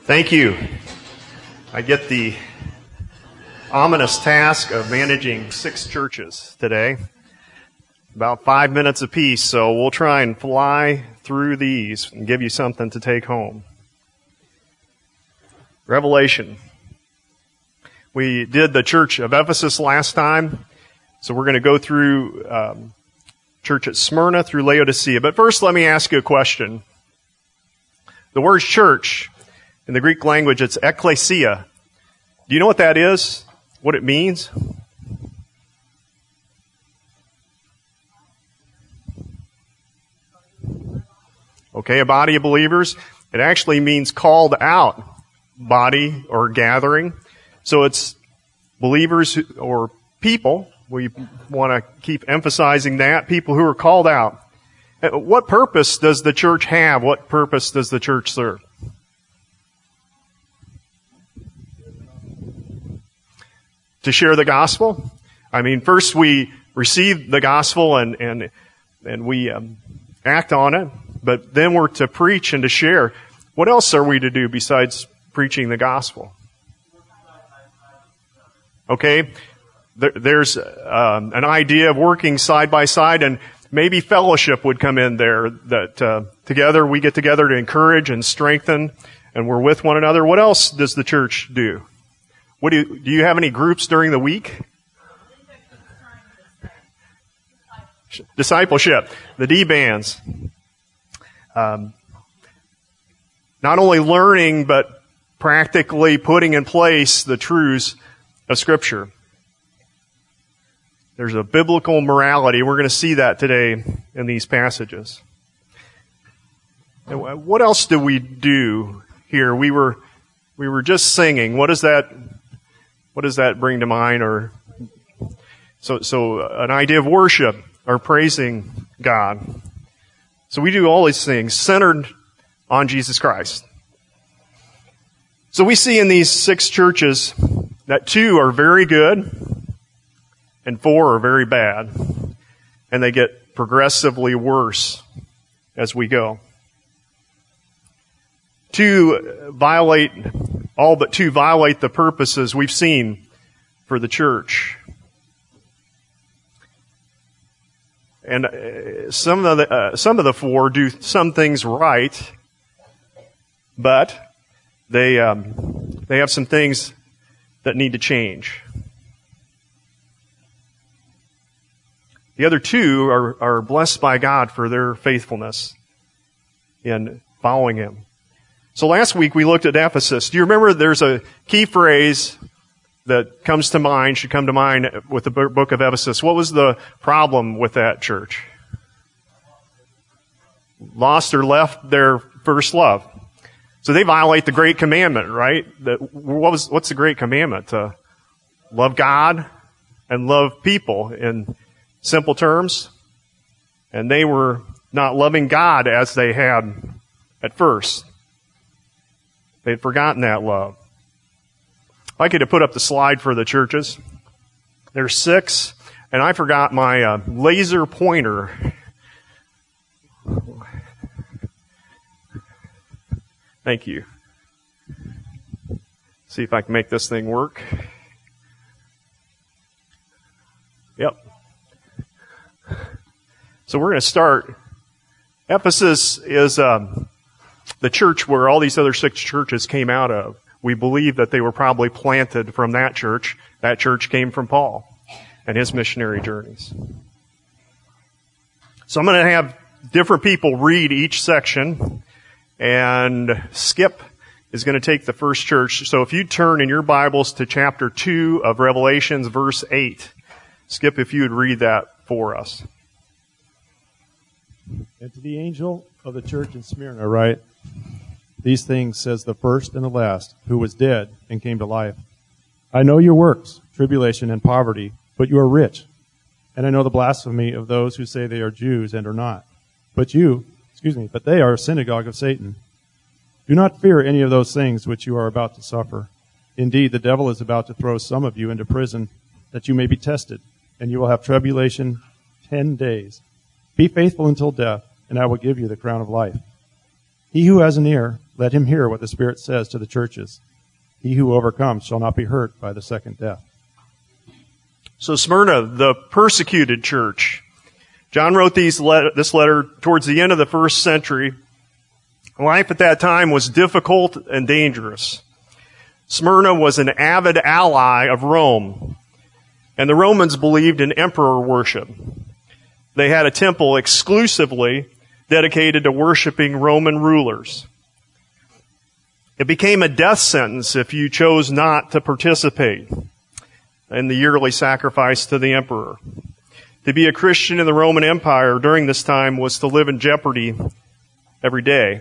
Thank you. I get the ominous task of managing 6 churches today, about 5 minutes apiece, so we'll try and fly through these and give you something to take home. Revelation. We did the church of Ephesus last time, so we're going to go through church at Smyrna through Laodicea. But first, let me ask you a question. The word church, in the Greek language, it's ekklesia. Do you know what that is? What it means? Okay, a body of believers. It actually means called out body or gathering. So it's believers or people. We want to keep emphasizing that. People who are called out. What purpose does the church have? What purpose does the church serve? To share the gospel. I mean, first we receive the gospel and we act on it, but then we're to preach and to share. What else are we to do besides preaching the gospel? Okay, there's an idea of working side by side, and maybe fellowship would come in there, that together we get together to encourage and strengthen, and we're with one another. What else does the church do? Do you have any groups during the week? Discipleship, the D-bands. Not only learning, but practically putting in place the truths of Scripture. There's a biblical morality. We're going to see that today in these passages. And what else do we do here? We were just singing. What does that bring to mind? Or so an idea of worship or praising God. So we do all these things centered on Jesus Christ. So we see in these 6 churches that 2 are very good and 4 are very bad. And they get progressively worse as we go. 2 violate the purposes we've seen for the church. And some of the 4 do some things right, but they have some things that need to change. The other 2 are blessed by God for their faithfulness in following Him. So last week we looked at Ephesus. Do you remember there's a key phrase that should come to mind with the book of Ephesus? What was the problem with that church? Lost or left their first love. So they violate the great commandment, right? What's the great commandment? To love God and love people in simple terms. And they were not loving God as they had at first. They'd forgotten that love. I'd like you to put up the slide for the churches. There's 6, and I forgot my laser pointer. Thank you. See if I can make this thing work. Yep. So we're going to start. Ephesus is the church where all these other 6 churches came out of. We believe that they were probably planted from that church. That church came from Paul and his missionary journeys. So I'm going to have different people read each section, and Skip is going to take the first church. So if you turn in your Bibles to chapter 2 of Revelations, verse 8. Skip, if you would read that for us. And to the angel of the church in Smyrna write, these things says the first and the last, who was dead and came to life. I know your works, tribulation and poverty, but you are rich. And I know the blasphemy of those who say they are Jews and are not. But they are a synagogue of Satan. Do not fear any of those things which you are about to suffer. Indeed, the devil is about to throw some of you into prison, that you may be tested, and you will have tribulation 10 days. Be faithful until death, and I will give you the crown of life. He who has an ear, Let him hear what the Spirit says to the churches. He who overcomes shall not be hurt by the second death. So Smyrna, the persecuted church. John wrote this letter towards the end of the first century. Life at that time was difficult and dangerous. Smyrna was an avid ally of Rome, and the Romans believed in emperor worship. They had a temple exclusively dedicated to worshiping Roman rulers. It became a death sentence if you chose not to participate in the yearly sacrifice to the emperor. To be a Christian in the Roman Empire during this time was to live in jeopardy every day.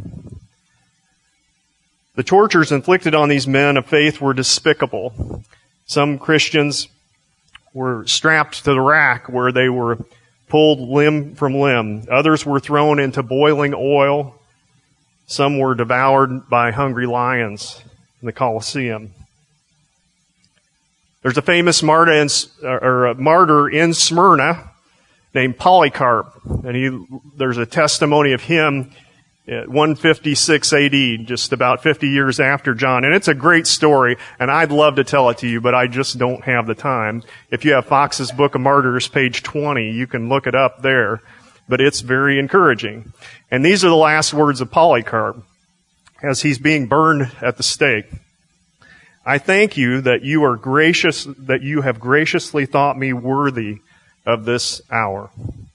The tortures inflicted on these men of faith were despicable. Some Christians were strapped to the rack where they were pulled limb from limb. Others were thrown into boiling oil. Some were devoured by hungry lions in the Colosseum. There's a famous martyr in Smyrna named Polycarp, and there's a testimony of him at 156 AD, just about 50 years after John. And it's a great story, and I'd love to tell it to you, but I just don't have the time. If you have Fox's Book of Martyrs, page 20, you can look it up there. But it's very encouraging. And these are the last words of Polycarp as he's being burned at the stake. I thank you that you have graciously thought me worthy of this hour.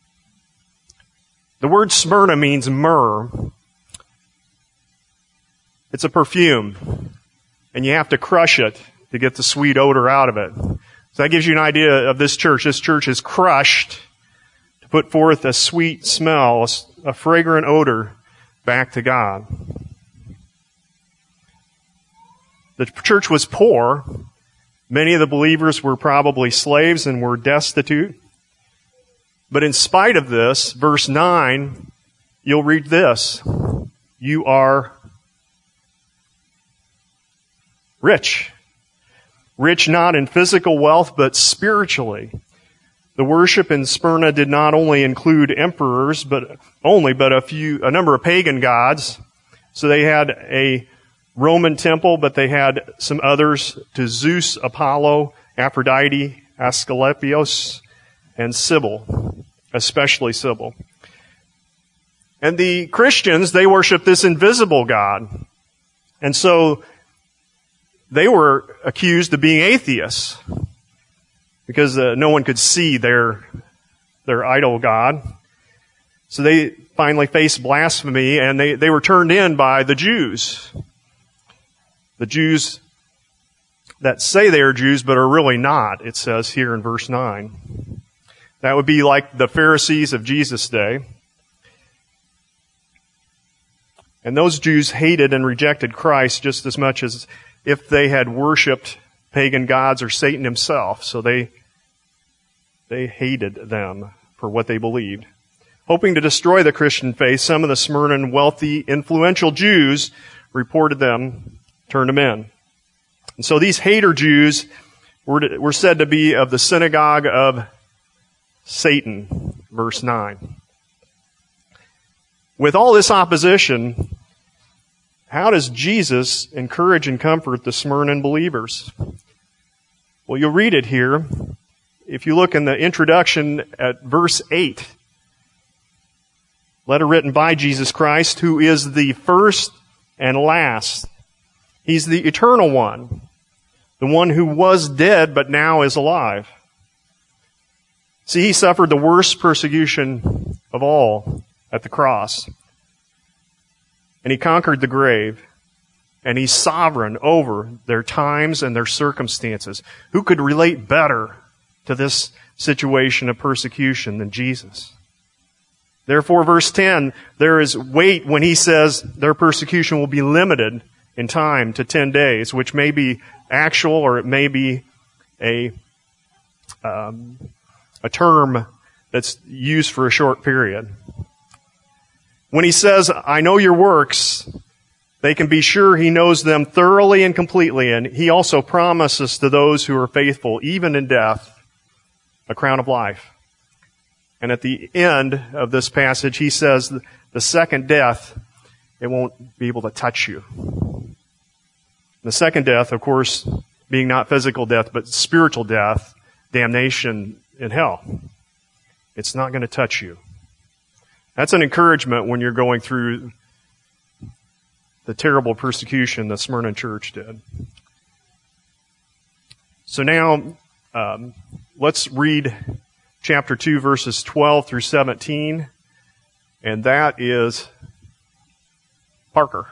The word Smyrna means myrrh. It's a perfume, and you have to crush it to get the sweet odor out of it. So that gives you an idea of this church. This church is crushed to put forth a sweet smell, a fragrant odor back to God. The church was poor. Many of the believers were probably slaves and were destitute. But in spite of this, verse 9, you'll read this. You are rich. Rich not in physical wealth, but spiritually. The worship in Smyrna did not only include emperors, but a number of pagan gods. So they had a Roman temple, but they had some others to Zeus, Apollo, Aphrodite, Asclepios, and Cybele, especially Cybele. And the Christians, they worship this invisible God. And so they were accused of being atheists because no one could see their idol God. So they finally faced blasphemy, and they were turned in by the Jews. The Jews that say they are Jews but are really not, it says here in verse 9. That would be like the Pharisees of Jesus' day. And those Jews hated and rejected Christ just as much as if they had worshipped pagan gods or Satan himself. So they hated them for what they believed. Hoping to destroy the Christian faith, some of the Smyrnan wealthy, influential Jews turned them in. And so these hater Jews were said to be of the synagogue of Satan, verse 9. With all this opposition, how does Jesus encourage and comfort the Smyrnan believers? Well, you'll read it here. If you look in the introduction at verse 8, letter written by Jesus Christ, who is the first and last. He's the eternal one, the one who was dead but now is alive. See, he suffered the worst persecution of all at the cross. And he conquered the grave. And he's sovereign over their times and their circumstances. Who could relate better to this situation of persecution than Jesus? Therefore, verse 10, there is weight when he says their persecution will be limited in time to 10 days, which may be actual or it may be a term that's used for a short period. When he says, I know your works, they can be sure he knows them thoroughly and completely, and he also promises to those who are faithful, even in death, a crown of life. And at the end of this passage, he says the second death it won't be able to touch you. The second death, of course, being not physical death, but spiritual death, damnation in hell. It's not going to touch you. That's an encouragement when you're going through the terrible persecution the Smyrna church did. So now, let's read chapter 2, verses 12 through 17, and that is Parker.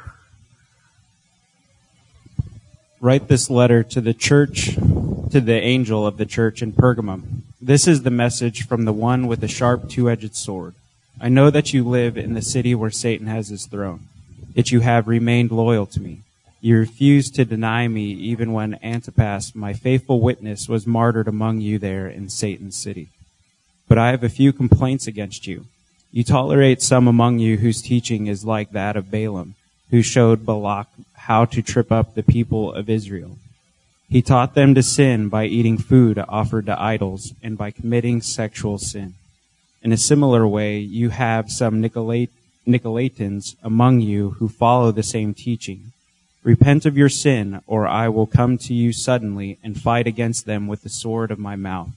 Write this letter to the church, to the angel of the church in Pergamum. This is the message from the one with the sharp two-edged sword. I know that you live in the city where Satan has his throne, yet you have remained loyal to me. You refused to deny me even when Antipas, my faithful witness, was martyred among you there in Satan's city. But I have a few complaints against you. You tolerate some among you whose teaching is like that of Balaam, who showed Balak how to trip up the people of Israel. He taught them to sin by eating food offered to idols and by committing sexual sin. In a similar way, you have some Nicolaitans among you who follow the same teaching. Repent of your sin, or I will come to you suddenly and fight against them with the sword of my mouth.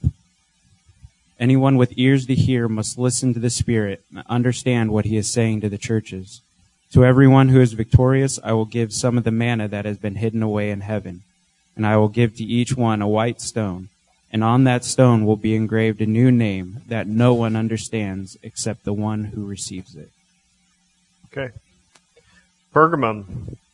Anyone with ears to hear must listen to the Spirit and understand what he is saying to the churches. To everyone who is victorious, I will give some of the manna that has been hidden away in heaven, and I will give to each one a white stone, and on that stone will be engraved a new name that no one understands except the one who receives it. Okay. Pergamum,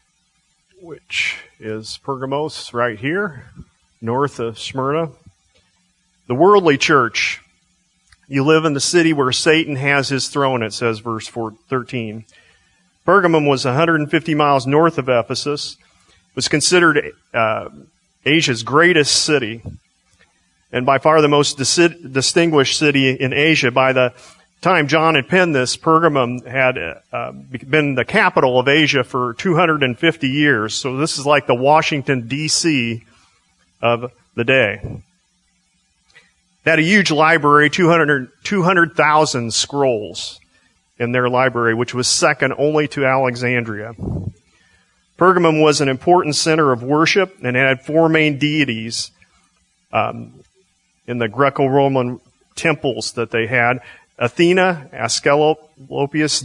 which is Pergamos right here, north of Smyrna. The worldly church. You live in the city where Satan has his throne, it says, verse 13. Pergamum was 150 miles north of Ephesus. It was considered Asia's greatest city, and by far the most distinguished city in Asia. By the time John had penned this, Pergamum had been the capital of Asia for 250 years. So this is like the Washington, D.C. of the day. They had a huge library, 200,000 scrolls in their library, which was second only to Alexandria. Pergamum was an important center of worship and had four main deities in the Greco-Roman temples that they had. Athena, Asclepius,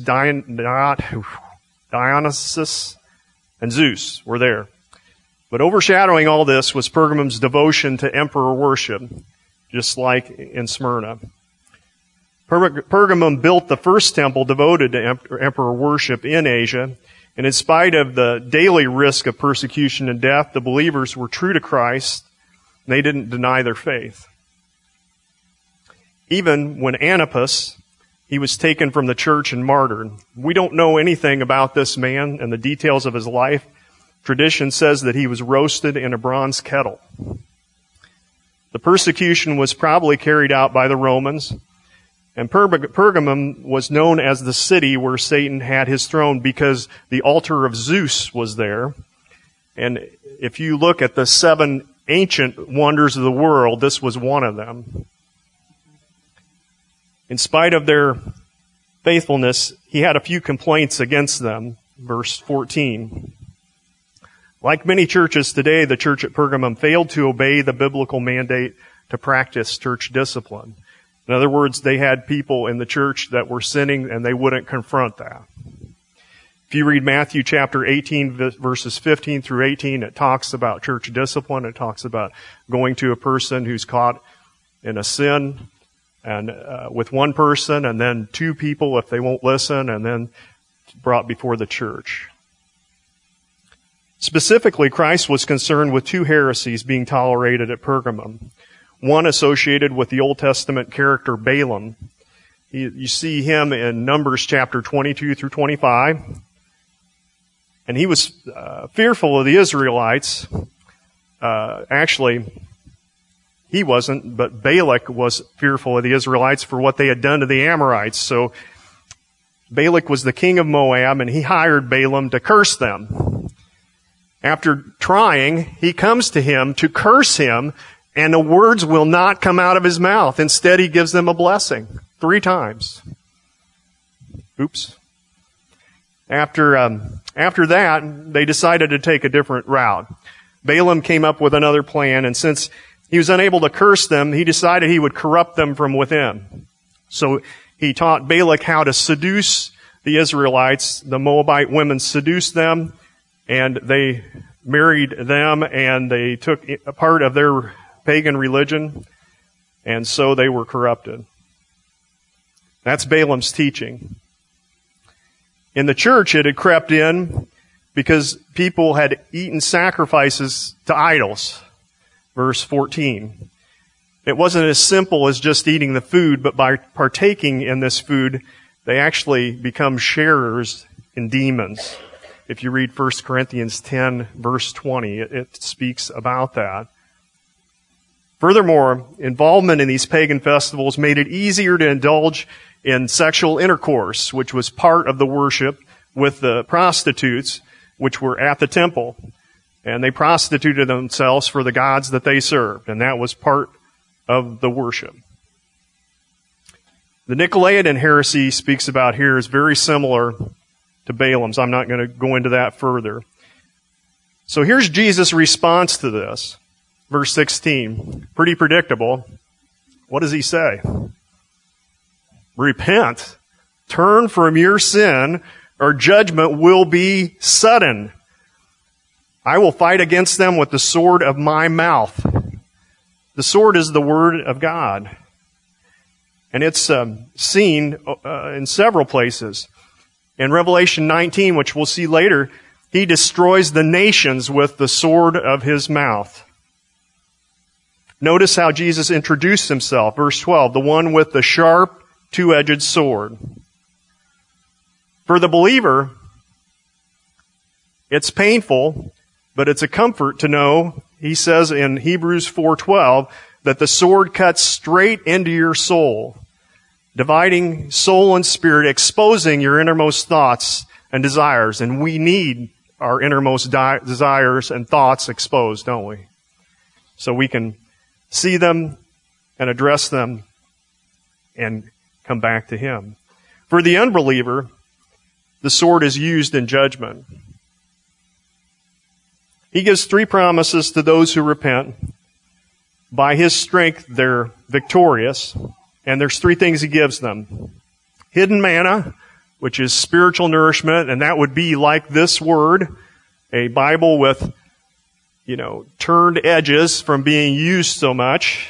Dionysus, and Zeus were there. But overshadowing all this was Pergamum's devotion to emperor worship, just like in Smyrna. Pergamum built the first temple devoted to emperor worship in Asia, and in spite of the daily risk of persecution and death, the believers were true to Christ. They didn't deny their faith. Even when Antipas, he was taken from the church and martyred. We don't know anything about this man and the details of his life. Tradition says that he was roasted in a bronze kettle. The persecution was probably carried out by the Romans, and Pergamum was known as the city where Satan had his throne because the altar of Zeus was there. And if you look at the 7 ancient wonders of the world, this was one of them. In spite of their faithfulness, he had a few complaints against them. Verse 14. Like many churches today, the church at Pergamum failed to obey the biblical mandate to practice church discipline. In other words, they had people in the church that were sinning and they wouldn't confront that. If you read Matthew chapter 18, verses 15 through 18, it talks about church discipline. It talks about going to a person who's caught in a sin and with one person and then 2 people if they won't listen, and then brought before the church. Specifically, Christ was concerned with 2 heresies being tolerated at Pergamum. One associated with the Old Testament character Balaam. You see him in Numbers chapter 22 through 25. And he was fearful of the Israelites. Actually, he wasn't, but Balak was fearful of the Israelites for what they had done to the Amorites. So Balak was the king of Moab, and he hired Balaam to curse them. After trying, he comes to him to curse him, and the words will not come out of his mouth. Instead, he gives them a blessing 3 times. Oops. After that, they decided to take a different route. Balaam came up with another plan, and since he was unable to curse them, he decided he would corrupt them from within. So he taught Balak how to seduce the Israelites. The Moabite women seduced them, and they married them, and they took a part of their pagan religion, and so they were corrupted. That's Balaam's teaching. In the church, it had crept in because people had eaten sacrifices to idols. Verse 14. It wasn't as simple as just eating the food, but by partaking in this food, they actually become sharers in demons. If you read 1 Corinthians 10, verse 20, it speaks about that. Furthermore, involvement in these pagan festivals made it easier to indulge in sexual intercourse, which was part of the worship, with the prostitutes, which were at the temple. And they prostituted themselves for the gods that they served, and that was part of the worship. The Nicolaitan heresy speaks about here is very similar to Balaam's. I'm not going to go into that further. So here's Jesus' response to this. Verse 16. Pretty predictable. What does he say? Repent. Turn from your sin, or judgment will be sudden. I will fight against them with the sword of my mouth. The sword is the word of God. And it's seen in several places. In Revelation 19, which we'll see later, he destroys the nations with the sword of his mouth. Notice how Jesus introduced himself. Verse 12, the one with the sharp, two-edged sword. For the believer, it's painful, but it's a comfort to know, he says in Hebrews 4:12, that the sword cuts straight into your soul, dividing soul and spirit, exposing your innermost thoughts and desires. And we need our innermost desires and thoughts exposed, don't we? So we can see them and address them and come back to him. For the unbeliever, the sword is used in judgment. He gives three promises to those who repent. By his strength, they're victorious. And there's three things he gives them. Hidden manna, which is spiritual nourishment, and that would be like this word, a Bible with, turned edges from being used so much.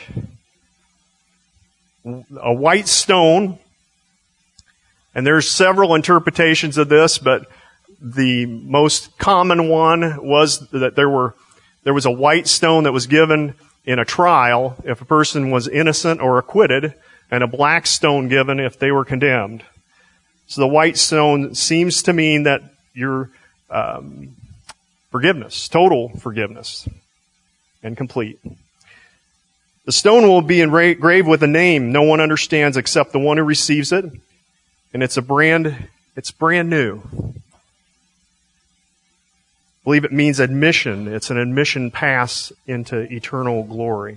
A white stone, and there's several interpretations of this, but the most common one was that there was a white stone that was given in a trial if a person was innocent or acquitted, and a black stone given if they were condemned. So the white stone seems to mean that your forgiveness, total forgiveness, and complete. The stone will be engraved with a name no one understands except the one who receives it, and it's brand new. I believe it means admission. It's an admission pass into eternal glory.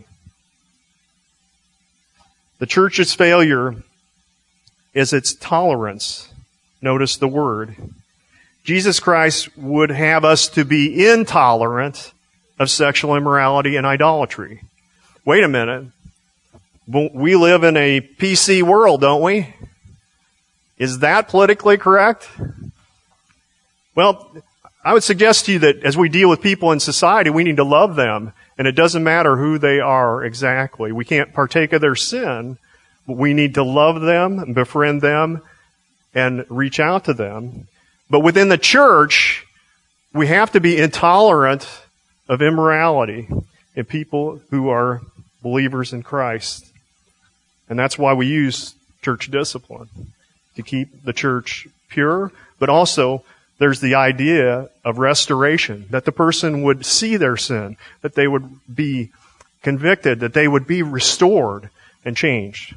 The church's failure is its tolerance. Notice the word. Jesus Christ would have us to be intolerant of sexual immorality and idolatry. Wait a minute. We live in a PC world, don't we? Is that politically correct? Well, I would suggest to you that as we deal with people in society, we need to love them. And it doesn't matter who they are exactly. We can't partake of their sin, but we need to love them and befriend them and reach out to them. But within the church, we have to be intolerant of immorality in people who are believers in Christ. And that's why we use church discipline, to keep the church pure, but also there's the idea of restoration, that the person would see their sin, that they would be convicted, that they would be restored and changed.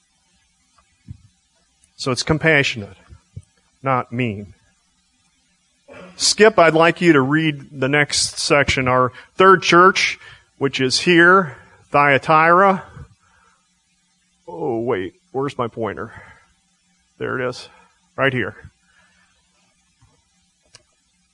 So it's compassionate, not mean. Skip, I'd like you to read the next section. Our third church, which is here, Thyatira. Oh, wait, where's my pointer? There it is, right here.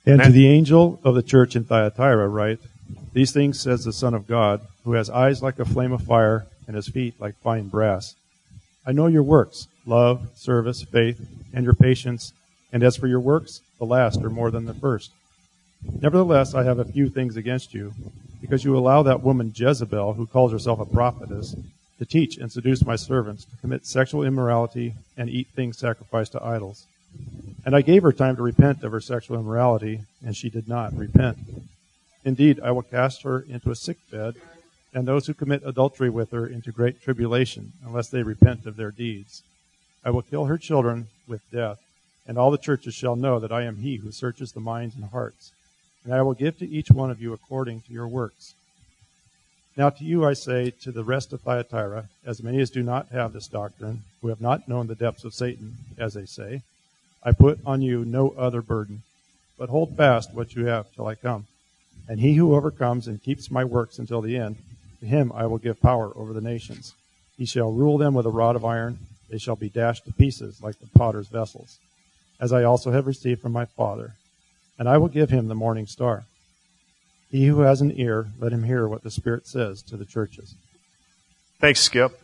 And to the angel of the church in Thyatira write, these things says the Son of God, who has eyes like a flame of fire and his feet like fine brass. I know your works, love, service, faith, and your patience, and as for your works, the last are more than the first. Nevertheless, I have a few things against you, because you allow that woman Jezebel, who calls herself a prophetess, to teach and seduce my servants to commit sexual immorality and eat things sacrificed to idols. And I gave her time to repent of her sexual immorality, and she did not repent. Indeed, I will cast her into a sickbed, and those who commit adultery with her into great tribulation, unless they repent of their deeds. I will kill her children with death, and all the churches shall know that I am he who searches the minds and hearts. And I will give to each one of you according to your works. Now to you I say, to the rest of Thyatira, as many as do not have this doctrine, who have not known the depths of Satan, as they say, I put on you no other burden, but hold fast what you have till I come. And he who overcomes and keeps my works until the end, to him I will give power over the nations. He shall rule them with a rod of iron. They shall be dashed to pieces like the potter's vessels, as I also have received from my Father. And I will give him the morning star. He who has an ear, let him hear what the Spirit says to the churches. Thanks, Skip.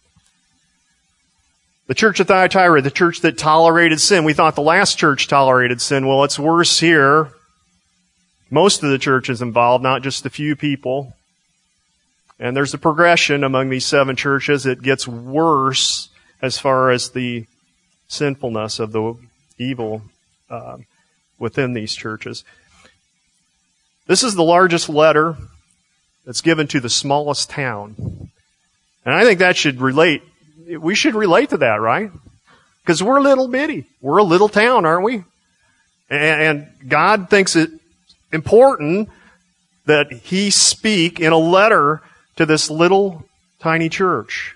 The church of Thyatira, the church that tolerated sin. We thought the last church tolerated sin. Well, it's worse here. Most of the churches involved, not just a few people. And there's a progression among these 7 churches. It gets worse as far as the sinfulness of the evil within these churches. This is the largest letter that's given to the smallest town. And I think that should relate. We should relate to that, right? Because we're little bitty. We're a little town, aren't we? And God thinks it important that He speak in a letter to this little tiny church.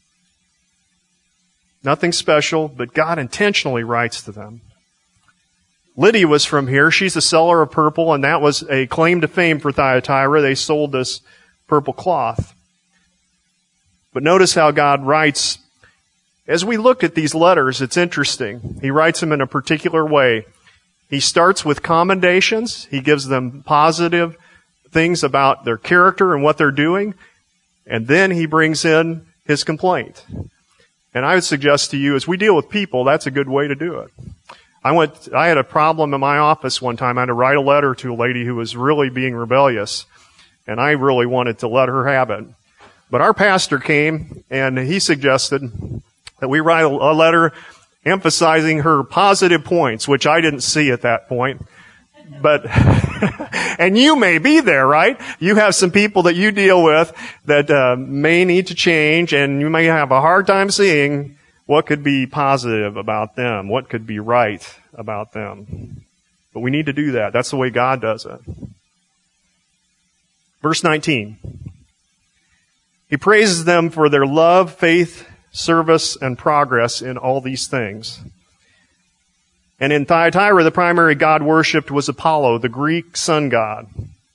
Nothing special, but God intentionally writes to them. Lydia was from here. She's a seller of purple, and that was a claim to fame for Thyatira. They sold this purple cloth. But notice how God writes. As we look at these letters, it's interesting. He writes them in a particular way. He starts with commendations. He gives them positive things about their character and what they're doing. And then he brings in his complaint. And I would suggest to you, as we deal with people, that's a good way to do it. I had a problem in my office one time. I had to write a letter to a lady who was really being rebellious. And I really wanted to let her have it. But our pastor came and he suggested that we write a letter emphasizing her positive points, which I didn't see at that point. But, and you may be there, right? You have some people that you deal with that may need to change, and you may have a hard time seeing what could be positive about them, what could be right about them. But we need to do that. That's the way God does it. Verse 19. He praises them for their love, faith, service, and progress in all these things. And in Thyatira, the primary god worshipped was Apollo, the Greek sun god.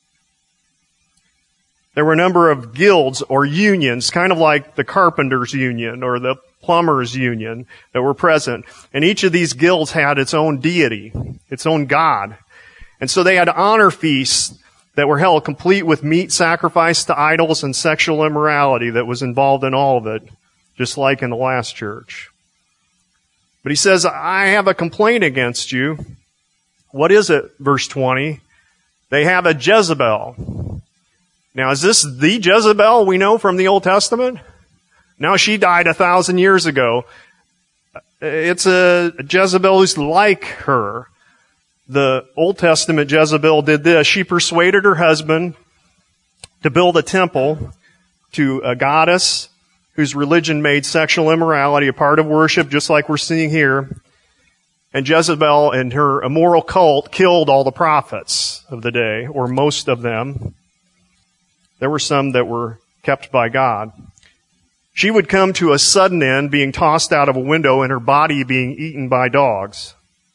There were a number of guilds or unions, kind of like the carpenters' union or the plumbers' union that were present. And each of these guilds had its own deity, its own god. And so they had honor feasts that were held complete with meat sacrificed to idols and sexual immorality that was involved in all of it, just like in the last church. But he says, I have a complaint against you. What is it? Verse 20. They have a Jezebel. Now, is this the Jezebel we know from the Old Testament? No, she died 1,000 years ago. It's a Jezebel who's like her. The Old Testament Jezebel did this. She persuaded her husband to build a temple to a goddess whose religion made sexual immorality a part of worship, just like we're seeing here. And Jezebel and her immoral cult killed all the prophets of the day, or most of them. There were some that were kept by God. She would come to a sudden end, being tossed out of a window and her body being eaten by dogs.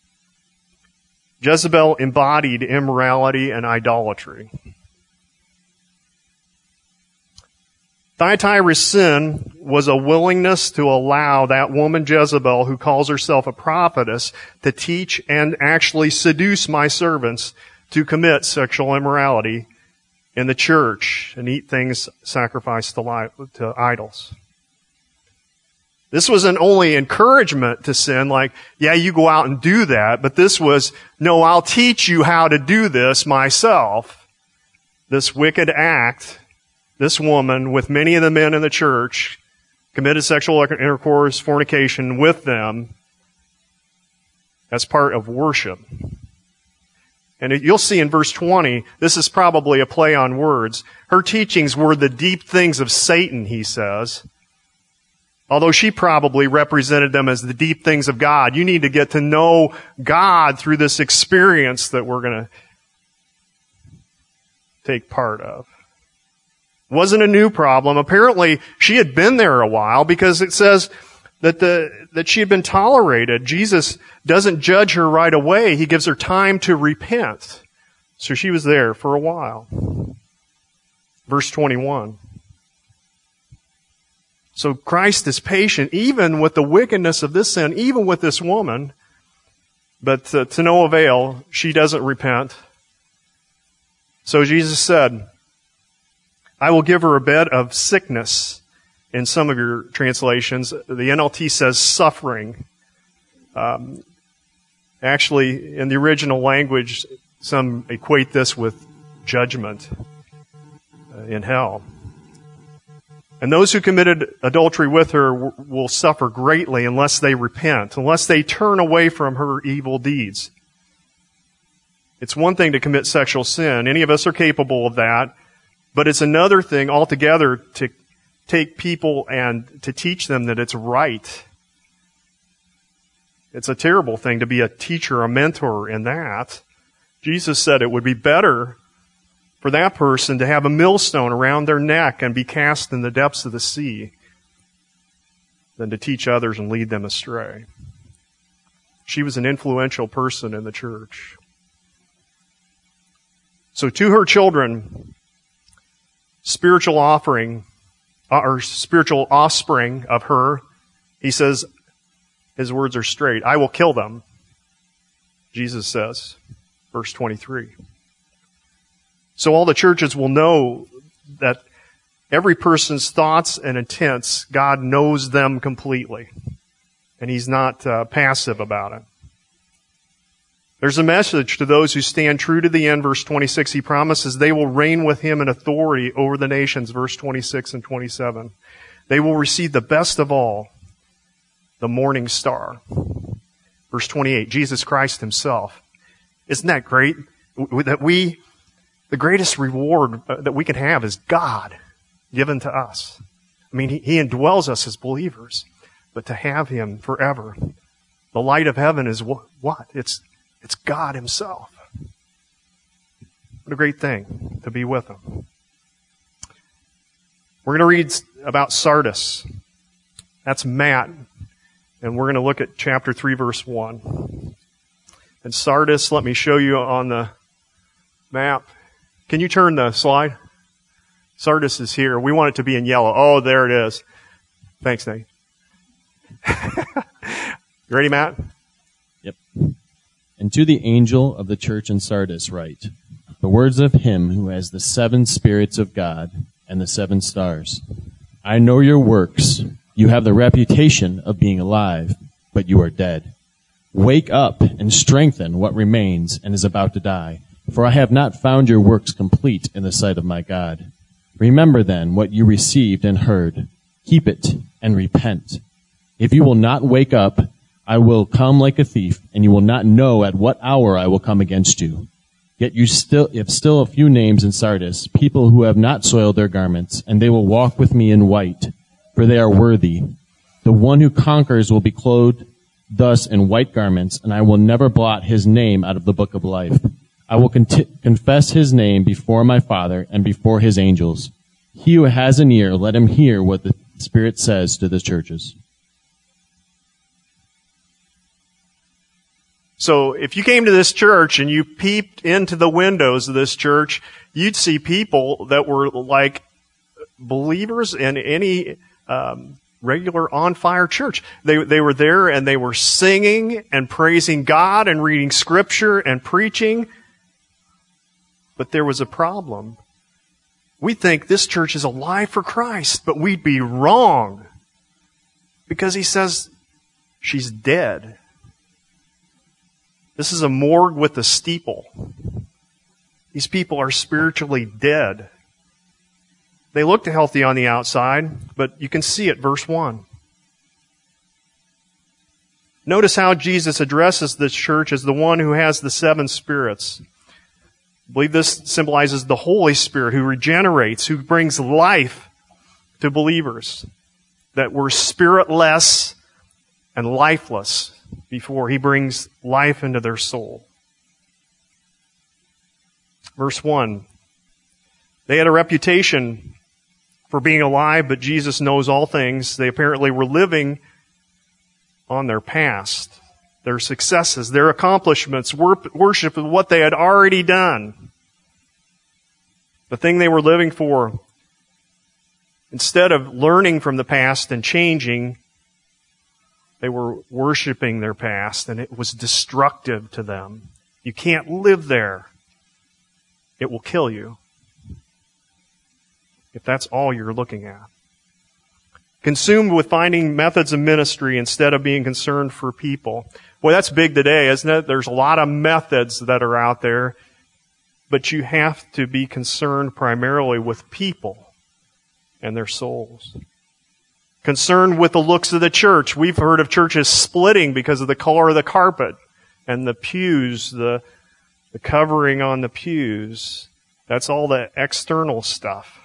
Jezebel embodied immorality and idolatry. Thyatira's sin was a willingness to allow that woman Jezebel, who calls herself a prophetess, to teach and actually seduce my servants to commit sexual immorality in the church and eat things sacrificed to idols. This wasn't only encouragement to sin, like, yeah, you go out and do that, but this was, no, I'll teach you how to do this myself. This wicked act, this woman, with many of the men in the church, committed sexual intercourse, fornication with them as part of worship. And you'll see in verse 20, this is probably a play on words. Her teachings were the deep things of Satan, he says. Although she probably represented them as the deep things of God. You need to get to know God through this experience that we're going to take part of. Wasn't a new problem. Apparently, she had been there a while, because it says that she had been tolerated. Jesus doesn't judge her right away. He gives her time to repent. So she was there for a while. Verse 21. So Christ is patient even with the wickedness of this sin, even with this woman. But to no avail, she doesn't repent. So Jesus said, I will give her a bed of sickness. In some of your translations, the NLT says suffering. Actually, in the original language, some equate this with judgment in hell. And those who committed adultery with her will suffer greatly unless they repent, unless they turn away from her evil deeds. It's one thing to commit sexual sin. Any of us are capable of that. But it's another thing altogether to take people and to teach them that it's right. It's a terrible thing to be a teacher, a mentor in that. Jesus said it would be better for that person to have a millstone around their neck and be cast in the depths of the sea than to teach others and lead them astray. She was an influential person in the church. So to her children, spiritual offspring of her, he says, his words are straight. I will kill them, Jesus says, verse 23. So all the churches will know that every person's thoughts and intents, God knows them completely. And he's not passive about it. There's a message to those who stand true to the end, verse 26. He promises they will reign with him in authority over the nations, verse 26 and 27. They will receive the best of all, the morning star. Verse 28, Jesus Christ himself. Isn't that great? That the greatest reward that we can have is God given to us. I mean, he indwells us as believers, but to have him forever. The light of heaven is what? It's God himself. What a great thing to be with him. We're going to read about Sardis. That's Matt. And we're going to look at chapter 3, verse 1. And Sardis, let me show you on the map. Can you turn the slide? Sardis is here. We want it to be in yellow. Oh, there it is. Thanks, Nate. You ready, Matt? Yep. And to the angel of the church in Sardis write, the words of him who has the 7 spirits of God and the 7 stars. I know your works. You have the reputation of being alive, but you are dead. Wake up and strengthen what remains and is about to die, for I have not found your works complete in the sight of my God. Remember then what you received and heard. Keep it and repent. If you will not wake up, I will come like a thief, and you will not know at what hour I will come against you. Yet you have still a few names in Sardis, people who have not soiled their garments, and they will walk with me in white, for they are worthy. The one who conquers will be clothed thus in white garments, and I will never blot his name out of the book of life. I will confess his name before my Father and before his angels. He who has an ear, let him hear what the Spirit says to the churches. So if you came to this church and you peeped into the windows of this church, you'd see people that were like believers in any regular on-fire church. They were there and they were singing and praising God and reading Scripture and preaching. But there was a problem. We think this church is alive for Christ, but we'd be wrong. Because he says she's dead. This is a morgue with a steeple. These people are spiritually dead. They looked healthy on the outside, but you can see it, verse 1. Notice how Jesus addresses this church as the one who has the 7 spirits. I believe this symbolizes the Holy Spirit who regenerates, who brings life to believers that were spiritless and lifeless before. He brings life into their soul. Verse 1. They had a reputation for being alive, but Jesus knows all things. They apparently were living on their past, their successes, their accomplishments, worship of what they had already done. The thing they were living for. Instead of learning from the past and changing, they were worshiping their past, and it was destructive to them. You can't live there. It will kill you. If that's all you're looking at. Consumed with finding methods of ministry instead of being concerned for people. Boy, that's big today, isn't it? There's a lot of methods that are out there, but you have to be concerned primarily with people and their souls. Concerned with the looks of the church. We've heard of churches splitting because of the color of the carpet and the pews, the covering on the pews. That's all the external stuff.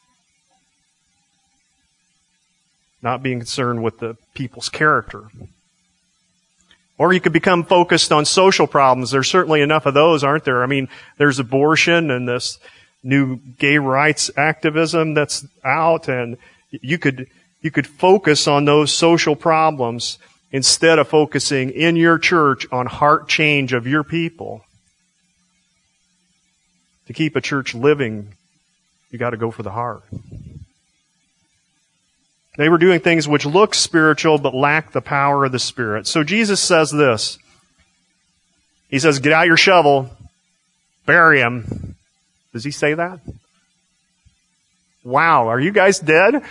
Not being concerned with the people's character. Or you could become focused on social problems. There's certainly enough of those, aren't there? I mean, there's abortion and this new gay rights activism that's out, and you could focus on those social problems instead of focusing in your church on heart change of your people. To keep a church living, you got to go for the heart. They were doing things which look spiritual but lack the power of the Spirit. So Jesus says this. He says, get out your shovel, bury him. Does he say that? Wow, are you guys dead?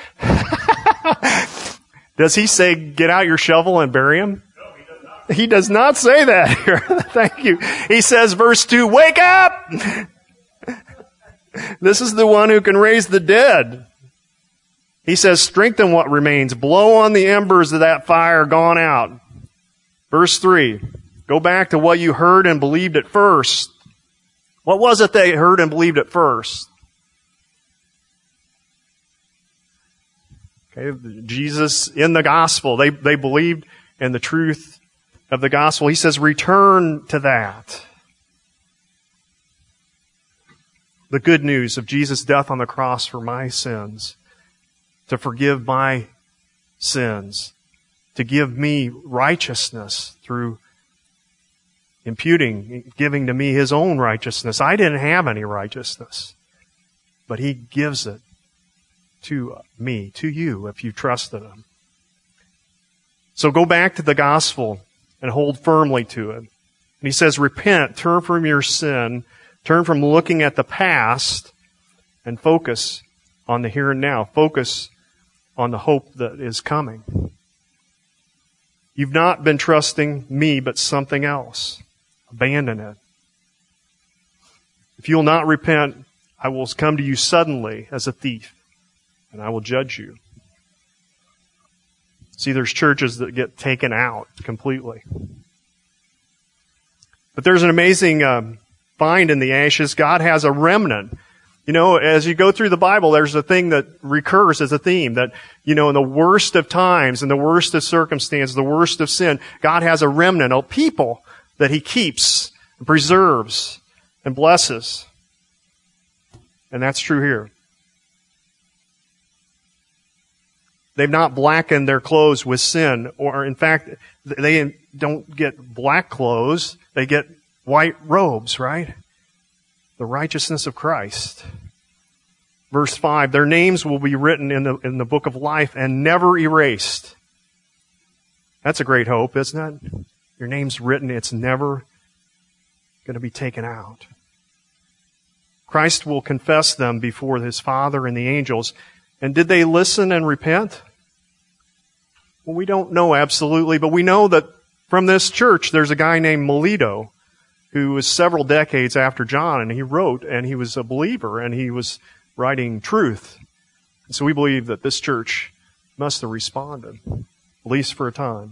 Does he say, get out your shovel and bury him? No, he does not. He does not say that here. Thank you. He says, verse 2, wake up! This is the one who can raise the dead. He says, strengthen what remains. Blow on the embers of that fire gone out. Verse 3, go back to what you heard and believed at first. What was it they heard and believed at first? Okay, Jesus in the gospel. They believed in the truth of the gospel. He says, return to that. The good news of Jesus' death on the cross for my sins. To forgive my sins. To give me righteousness through imputing, giving to me His own righteousness. I didn't have any righteousness. But He gives it to me, to you, if you trust in Him. So go back to the gospel and hold firmly to it. And He says, repent, turn from your sin, turn from looking at the past, and focus on the here and now. Focus on the hope that is coming. You've not been trusting me, but something else. Abandon it. If you will not repent, I will come to you suddenly as a thief, and I will judge you. See, there's churches that get taken out completely. But there's an amazing find in the ashes. God has a remnant. You know, as you go through the Bible, there's a thing that recurs as a theme that, you know, in the worst of times, in the worst of circumstances, the worst of sin, God has a remnant of people that He keeps and preserves and blesses. And that's true here. They've not blackened their clothes with sin, or in fact, they don't get black clothes, they get white robes, right? The righteousness of Christ. Verse 5, their names will be written in the book of life and never erased. That's a great hope, isn't it? Your name's written, it's never going to be taken out. Christ will confess them before his Father and the angels. And did they listen and repent? Well, we don't know absolutely, but we know that from this church, there's a guy named Melito who was several decades after John, and he wrote, and he was a believer, and he was writing truth. And so we believe that this church must have responded, at least for a time.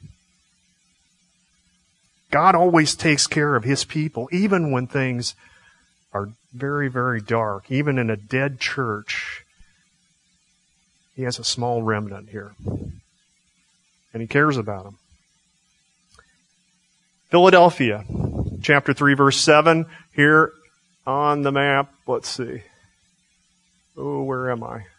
God always takes care of his people, even when things are very, very dark. Even in a dead church, he has a small remnant here. And he cares about them. Philadelphia, chapter 3, verse 7. Here on the map, let's see. Oh, where am I?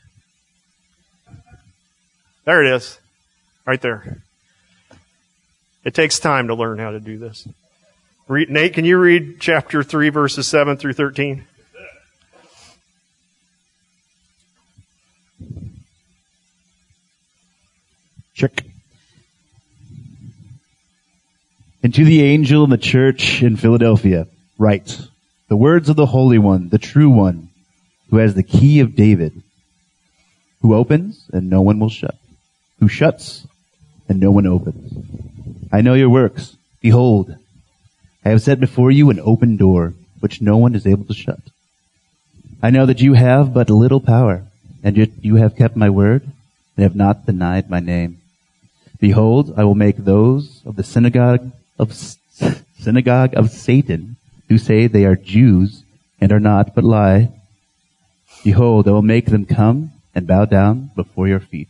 There it is. Right there. It takes time to learn how to do this. Nate, can you read chapter 3, verses 7 through 13? Check. And to the angel in the church in Philadelphia, write, the words of the Holy One, the true One, who has the key of David, who opens and no one will shut, who shuts and no one opens. I know your works. Behold, I have set before you an open door, which no one is able to shut. I know that you have but little power, and yet you have kept my word, and have not denied my name. Behold, I will make those of the synagogue of Satan, who say they are Jews, and are not, but lie. Behold, I will make them come and bow down before your feet.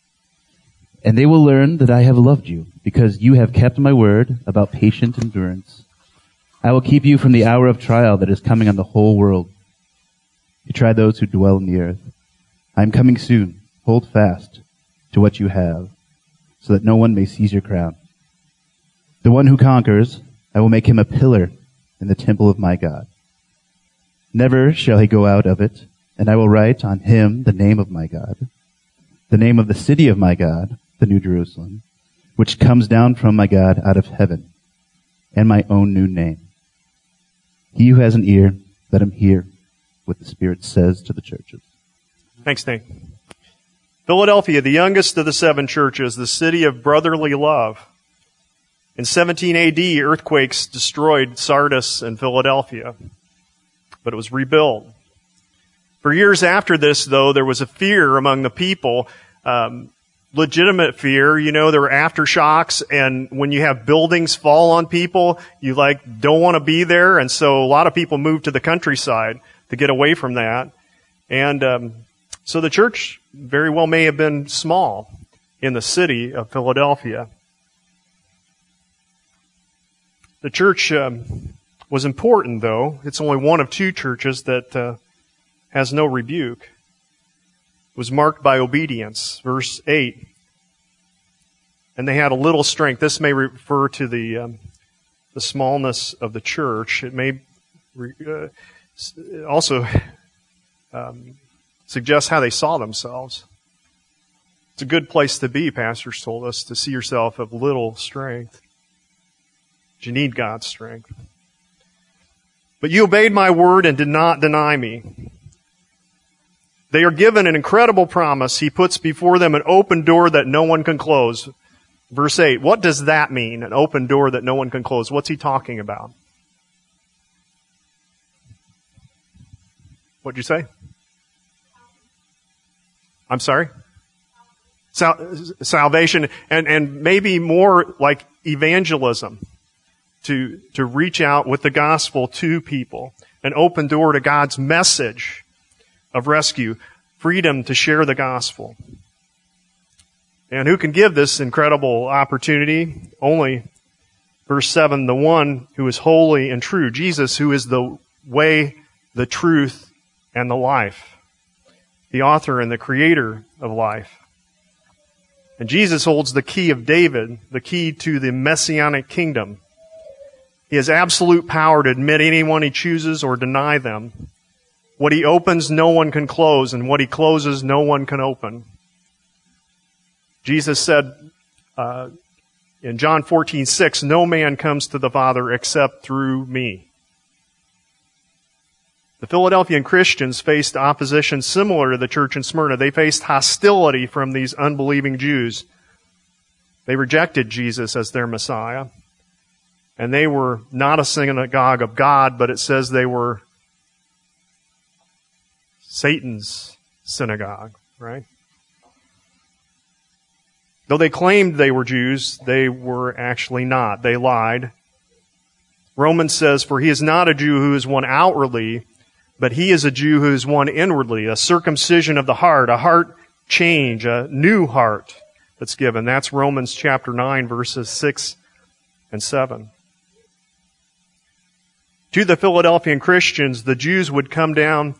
And they will learn that I have loved you, because you have kept my word about patient endurance. I will keep you from the hour of trial that is coming on the whole world, to try those who dwell in the earth. I am coming soon. Hold fast to what you have, so that no one may seize your crown. The one who conquers, I will make him a pillar in the temple of my God. Never shall he go out of it, and I will write on him the name of my God, the name of the city of my God, the New Jerusalem, which comes down from my God out of heaven, and my own new name. He who has an ear, let him hear what the Spirit says to the churches. Thanks, Nate. Philadelphia, the youngest of the 7 churches, the city of brotherly love. In 17 AD, earthquakes destroyed Sardis and Philadelphia, but it was rebuilt. For years after this, though, there was a fear among the people, legitimate fear. You know, there were aftershocks, and when you have buildings fall on people, you don't want to be there, and so a lot of people moved to the countryside to get away from that. And so the church very well may have been small in the city of Philadelphia. The church was important, though. It's only one of 2 churches that has no rebuke. It was marked by obedience. Verse 8. And they had a little strength. This may refer to the smallness of the church. It may also suggest how they saw themselves. It's a good place to be, pastors told us, to see yourself of little strength. But you need God's strength. But you obeyed my word and did not deny me. They are given an incredible promise. He puts before them an open door that no one can close. Verse 8, what does that mean, an open door that no one can close? What's he talking about? What'd you say? I'm sorry? Salvation, and maybe more like evangelism, to reach out with the gospel to people. An open door to God's message of rescue, freedom to share the gospel. And who can give this incredible opportunity? Only, verse 7, the one who is holy and true, Jesus, who is the way, the truth, and the life, the author and the creator of life. And Jesus holds the key of David, the key to the messianic kingdom. He has absolute power to admit anyone he chooses or deny them. What he opens, no one can close, and what he closes, no one can open. Jesus said in John 14:6, no man comes to the Father except through me. The Philadelphian Christians faced opposition similar to the church in Smyrna. They faced hostility from these unbelieving Jews. They rejected Jesus as their Messiah. And they were not a synagogue of God, but it says they were Satan's synagogue, right? Though they claimed they were Jews, they were actually not. They lied. Romans says, for he is not a Jew who is one outwardly, but he is a Jew who is one inwardly, a circumcision of the heart, a heart change, a new heart that's given. That's Romans chapter 9, verses 6 and 7. To the Philadelphian Christians, the Jews would come down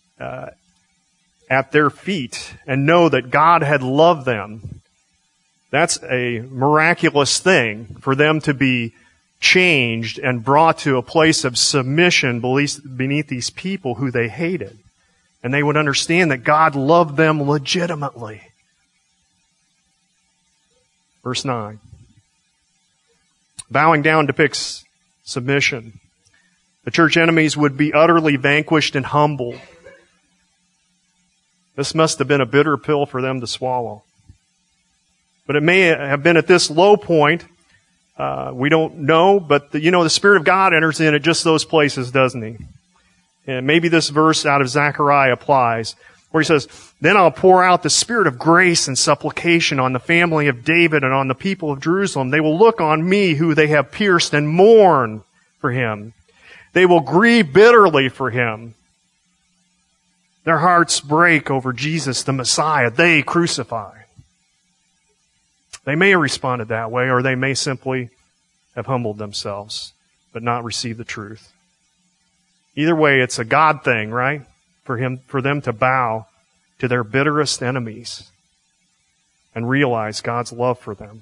at their feet and know that God had loved them. That's a miraculous thing for them to be changed and brought to a place of submission beneath these people who they hated. And they would understand that God loved them legitimately. Verse 9. Bowing down depicts submission. The church enemies would be utterly vanquished and humbled. This must have been a bitter pill for them to swallow. But it may have been at this low point. We don't know, but the Spirit of God enters in at just those places, doesn't He? And maybe this verse out of Zechariah applies, where He says, then I'll pour out the Spirit of grace and supplication on the family of David and on the people of Jerusalem. They will look on me who they have pierced and mourn for Him. They will grieve bitterly for Him. Their hearts break over Jesus, the Messiah, they crucified. They may have responded that way, or they may simply have humbled themselves, but not received the truth. Either way, it's a God thing, right? For them to bow to their bitterest enemies and realize God's love for them.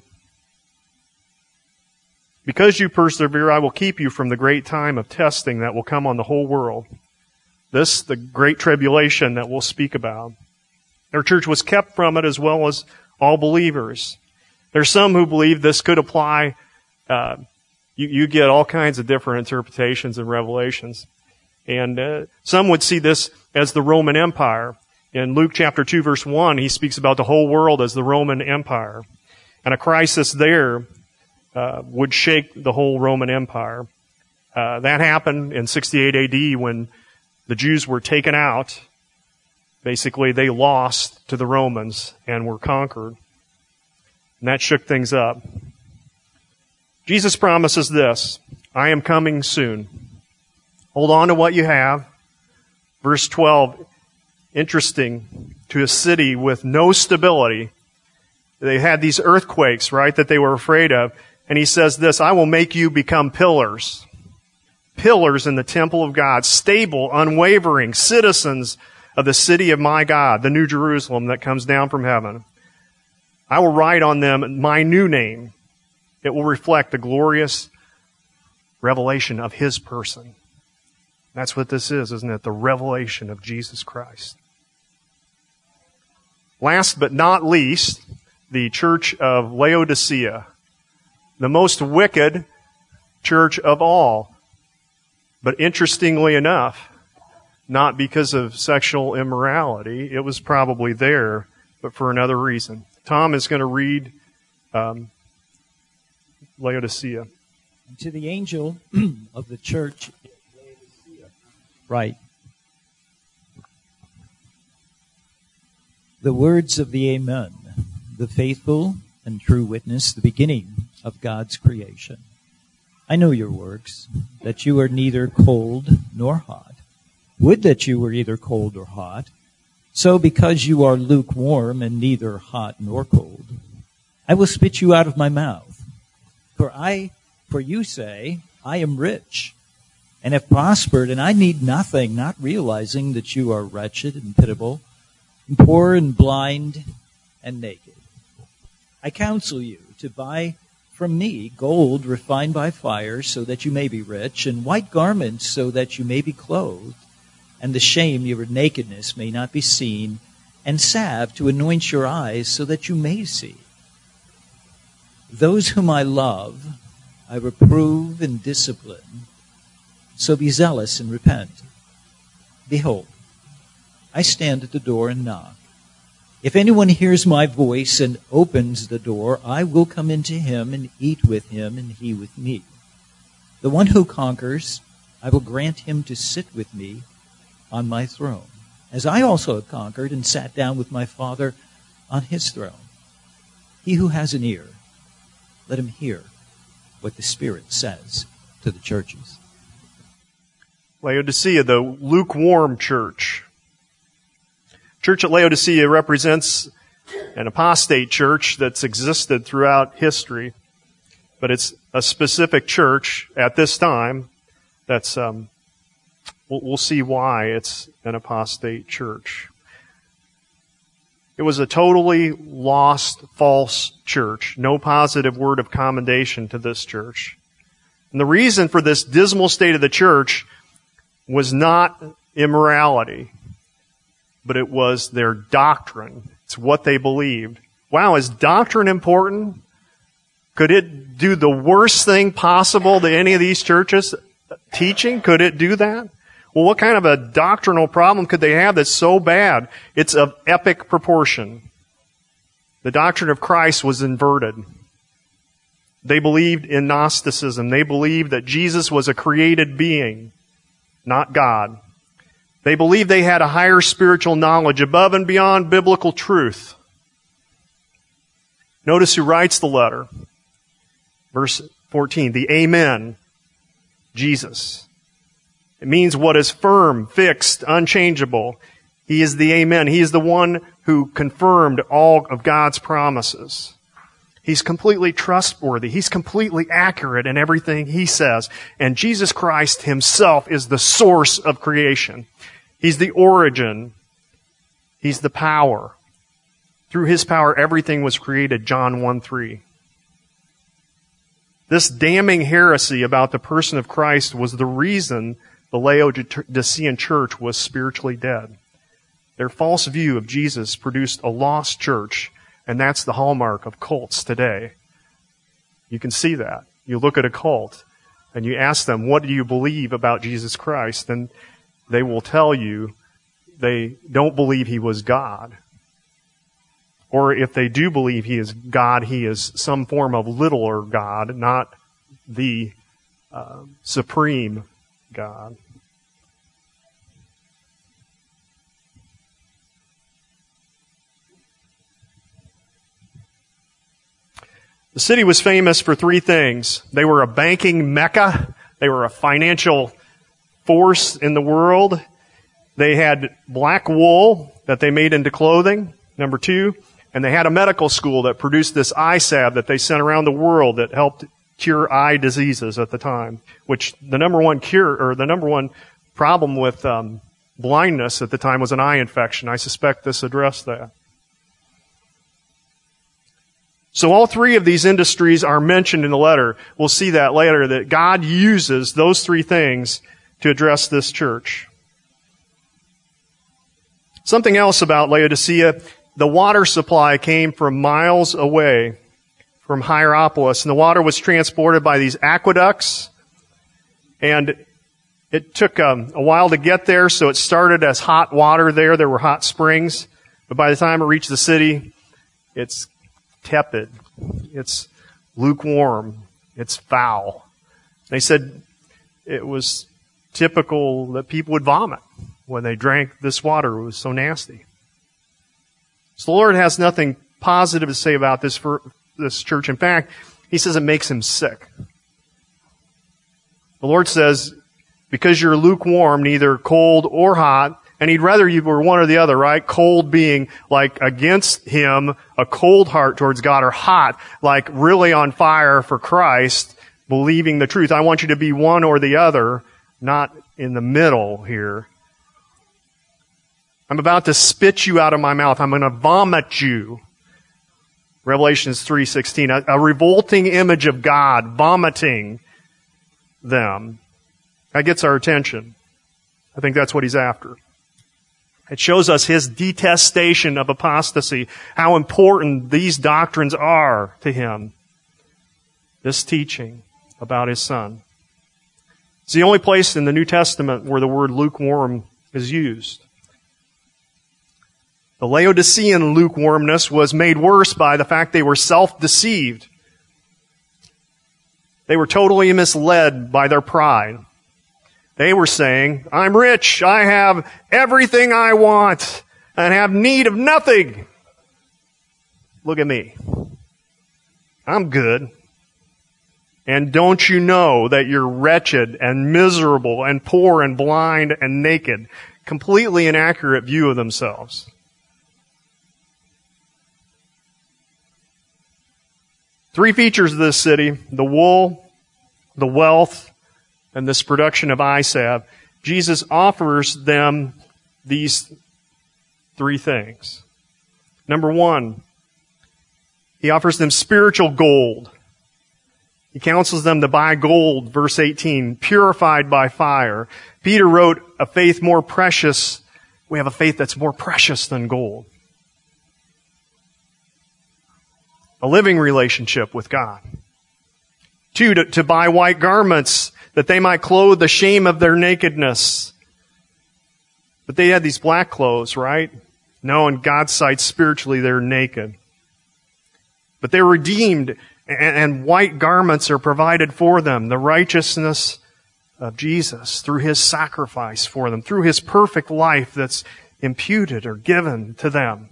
Because you persevere, I will keep you from the great time of testing that will come on the whole world. This, the great tribulation that we'll speak about. Their church was kept from it as well as all believers. There's some who believe this could apply. You get all kinds of different interpretations and revelations. And some would see this as the Roman Empire. In Luke chapter 2, verse 1, he speaks about the whole world as the Roman Empire. And a crisis there would shake the whole Roman Empire. That happened in 68 AD when the Jews were taken out. Basically, they lost to the Romans and were conquered. And that shook things up. Jesus promises this, I am coming soon. Hold on to what you have. Verse 12, interesting, to a city with no stability. They had these earthquakes, right, that they were afraid of. And he says this, I will make you become pillars. Pillars in the temple of God, stable, unwavering, citizens of the city of my God, the New Jerusalem that comes down from heaven. I will write on them my new name. It will reflect the glorious revelation of His person. That's what this is, isn't it? The revelation of Jesus Christ. Last but not least, the church of Laodicea, the most wicked church of all. But interestingly enough, not because of sexual immorality, it was probably there, but for another reason. Tom is going to read Laodicea. To the angel of the church in Laodicea, write, the words of the Amen, the faithful and true witness, the beginning of God's creation. I know your works, that you are neither cold nor hot. Would that you were either cold or hot. So because you are lukewarm and neither hot nor cold, I will spit you out of my mouth. For you say, I am rich, and have prospered, and I need nothing, not realizing that you are wretched and pitiable, and poor and blind and naked. I counsel you to buy from me gold refined by fire, so that you may be rich, and white garments, so that you may be clothed, and the shame of your nakedness may not be seen, and salve to anoint your eyes so that you may see. Those whom I love, I reprove and discipline. So be zealous and repent. Behold, I stand at the door and knock. If anyone hears my voice and opens the door, I will come into him and eat with him and he with me. The one who conquers, I will grant him to sit with me on my throne, as I also have conquered and sat down with my Father on his throne. He who has an ear, let him hear what the Spirit says to the churches. Laodicea, the lukewarm church. Church at Laodicea represents an apostate church that's existed throughout history, but it's a specific church at this time that's, we'll see why it's an apostate church. It was a totally lost, false church. No positive word of commendation to this church. And the reason for this dismal state of the church was not immorality, but it was their doctrine. It's what they believed. Wow, is doctrine important? Could it do the worst thing possible to any of these churches teaching? Could it do that? Well, what kind of a doctrinal problem could they have that's so bad? It's of epic proportion. The doctrine of Christ was inverted. They believed in Gnosticism. They believed that Jesus was a created being, not God. They believed they had a higher spiritual knowledge above and beyond biblical truth. Notice who writes the letter. Verse 14, the Amen, Jesus. It means what is firm, fixed, unchangeable. He is the Amen. He is the one who confirmed all of God's promises. He's completely trustworthy. He's completely accurate in everything he says. And Jesus Christ himself is the source of creation. He's the origin. He's the power. Through his power, everything was created, John 1:3. This damning heresy about the person of Christ was the reason the Laodicean church was spiritually dead. Their false view of Jesus produced a lost church, and that's the hallmark of cults today. You can see that. You look at a cult, and you ask them, what do you believe about Jesus Christ? And they will tell you they don't believe he was God. Or if they do believe he is God, he is some form of littler God, not the supreme God. The city was famous for three things. They were a banking mecca. They were a financial force in the world. They had black wool that they made into clothing, number two. And they had a medical school that produced this eye salve that they sent around the world that helped cure eye diseases at the time, which the number one problem with blindness at the time was an eye infection. I suspect this addressed that. So all three of these industries are mentioned in the letter. We'll see that later, that God uses those three things to address this church. Something else about Laodicea, the water supply came from miles away from Hierapolis, and the water was transported by these aqueducts, and it took a while to get there, so it started as hot water there. There were hot springs, but by the time it reached the city, it's tepid, it's lukewarm, it's foul. They said it was typical that people would vomit when they drank this water. It was so nasty. So the Lord has nothing positive to say about this church. In fact, he says it makes him sick. The Lord says, because you're lukewarm, neither cold or hot, and he'd rather you were one or the other, right? Cold being like against him, a cold heart towards God, or hot, like really on fire for Christ, believing the truth. I want you to be one or the other, not in the middle here. I'm about to spit you out of my mouth. I'm going to vomit you. Revelations 3:16, a revolting image of God vomiting them. That gets our attention. I think that's what he's after. It shows us his detestation of apostasy, how important these doctrines are to him. This teaching about his Son. It's the only place in the New Testament where the word lukewarm is used. The Laodicean lukewarmness was made worse by the fact they were self-deceived. They were totally misled by their pride. They were saying, I'm rich, I have everything I want, and have need of nothing. Look at me. I'm good. And don't you know that you're wretched and miserable and poor and blind and naked? Completely inaccurate view of themselves. Three features of this city: the wool, the wealth, and this production of eye salve. Jesus offers them these three things. Number one, he offers them spiritual gold. He counsels them to buy gold, verse 18, purified by fire. Peter wrote, a faith more precious. We have a faith that's more precious than gold. A living relationship with God. Two, to buy white garments that they might clothe the shame of their nakedness. But they had these black clothes, right? No, in God's sight, spiritually, they're naked. But they're redeemed, and white garments are provided for them. The righteousness of Jesus through his sacrifice for them, through his perfect life that's imputed or given to them.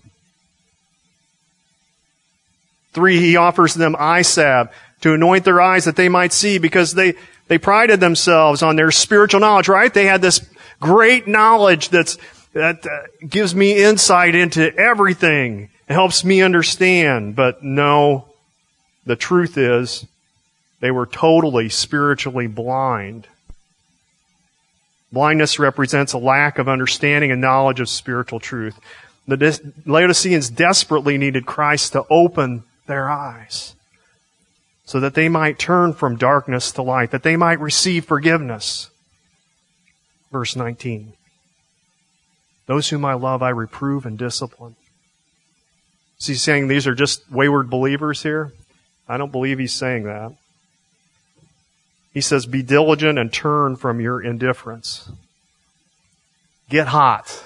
Three, he offers them eye salve to anoint their eyes that they might see, because they prided themselves on their spiritual knowledge, right? They had this great knowledge that gives me insight into everything. It helps me understand. But no, the truth is they were totally spiritually blind. Blindness represents a lack of understanding and knowledge of spiritual truth. The Laodiceans desperately needed Christ to open their eyes so that they might turn from darkness to light, that they might receive forgiveness. Verse 19. Those whom I love, I reprove and discipline. Is he saying these are just wayward believers here? I don't believe he's saying that. He says, be diligent and turn from your indifference. Get hot.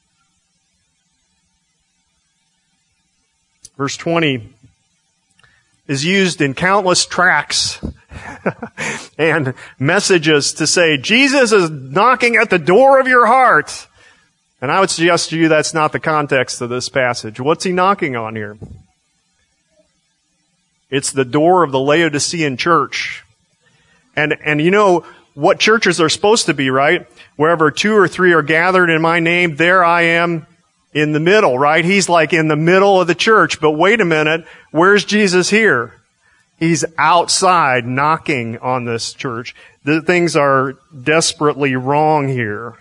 Verse 20 is used in countless tracts and messages to say, Jesus is knocking at the door of your heart. And I would suggest to you that's not the context of this passage. What's he knocking on here? It's the door of the Laodicean church. And you know what churches are supposed to be, right? Wherever two or three are gathered in my name, there I am in the middle, right? He's like in the middle of the church. But wait a minute, where's Jesus here? He's outside knocking on this church. The things are desperately wrong here.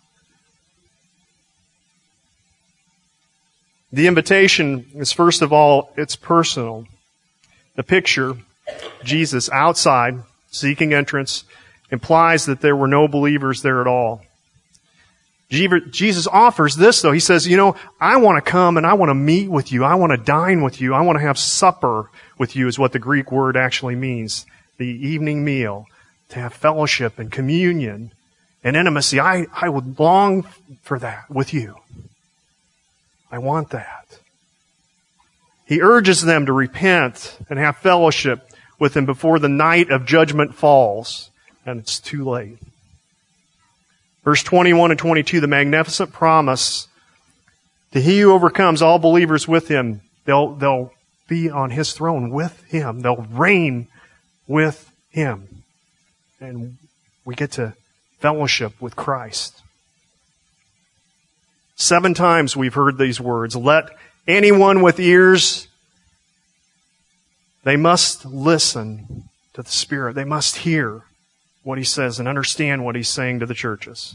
The invitation is, first of all, it's personal. The picture, Jesus outside, seeking entrance, implies that there were no believers there at all. Jesus offers this, though. He says, I want to come and I want to meet with you. I want to dine with you. I want to have supper with you, is what the Greek word actually means. The evening meal, to have fellowship and communion and intimacy. I would long for that with you. I want that. He urges them to repent and have fellowship with him before the night of judgment falls, and it's too late. Verse 21 and 22, the magnificent promise to he who overcomes, all believers with him, they'll be on his throne with him. They'll reign with him. And we get to fellowship with Christ. 7 times we've heard these words. Let anyone with ears, they must listen to the Spirit. They must hear what he says and understand what he's saying to the churches.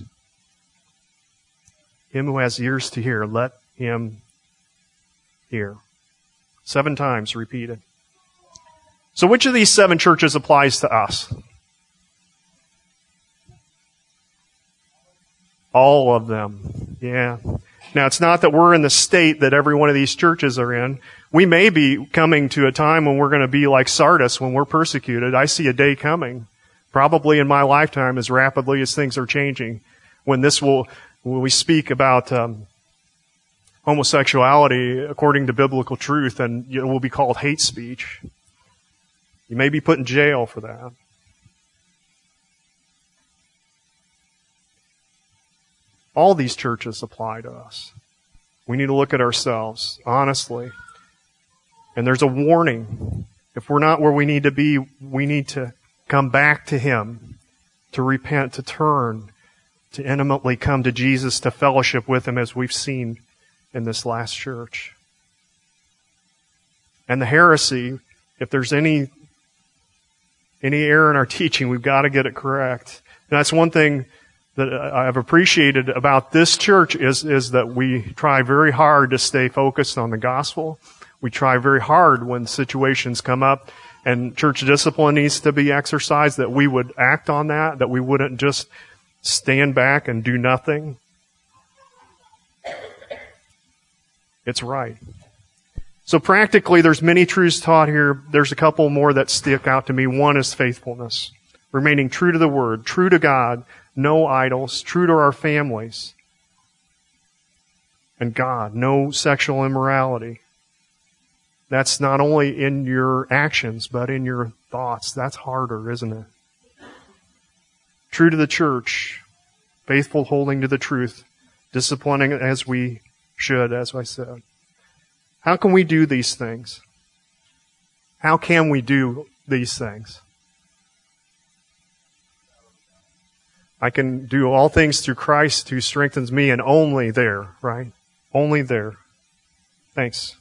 Him who has ears to hear, let him hear. 7 times repeated. So which of these 7 churches applies to us? All of them. Yeah. Now, it's not that we're in the state that every one of these churches are in. We may be coming to a time when we're going to be like Sardis when we're persecuted. I see a day coming, probably in my lifetime, as rapidly as things are changing, when we speak about homosexuality according to biblical truth, and it will be called hate speech. You may be put in jail for that. All these churches apply to us. We need to look at ourselves, honestly. And there's a warning. If we're not where we need to be, we need to come back to Him, to repent, to turn, to intimately come to Jesus, to fellowship with Him, as we've seen in this last church. And the heresy, if there's any error in our teaching, we've got to get it correct. And that's one thing that I've appreciated about this church is that we try very hard to stay focused on the gospel. We try very hard when situations come up and church discipline needs to be exercised, that we would act on that we wouldn't just stand back and do nothing. It's right. So practically, there's many truths taught here. There's a couple more that stick out to me. One is faithfulness. Remaining true to the Word, true to God, no idols, true to our families and God, no sexual immorality. That's not only in your actions, but in your thoughts. That's harder, isn't it? True to the church, faithful holding to the truth, disciplining as we should, as I said. How can we do these things? How can we do these things? I can do all things through Christ who strengthens me, and only there, right? Only there. Thanks.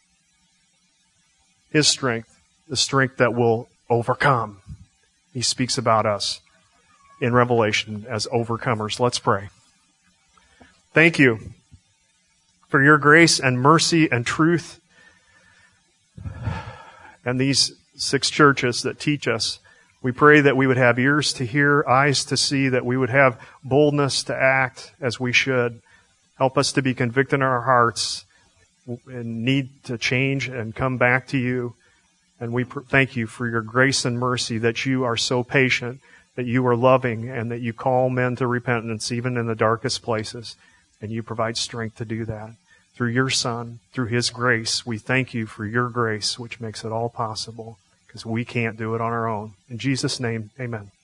His strength, the strength that will overcome. He speaks about us in Revelation as overcomers. Let's pray. Thank you for your grace and mercy and truth, and these 6 churches that teach us. We pray that we would have ears to hear, eyes to see, that we would have boldness to act as we should. Help us to be convicted in our hearts and need to change and come back to you. And we thank you for your grace and mercy, that you are so patient, that you are loving, and that you call men to repentance even in the darkest places. And you provide strength to do that. Through your Son, through His grace, we thank you for your grace, which makes it all possible, because we can't do it on our own. In Jesus' name, amen.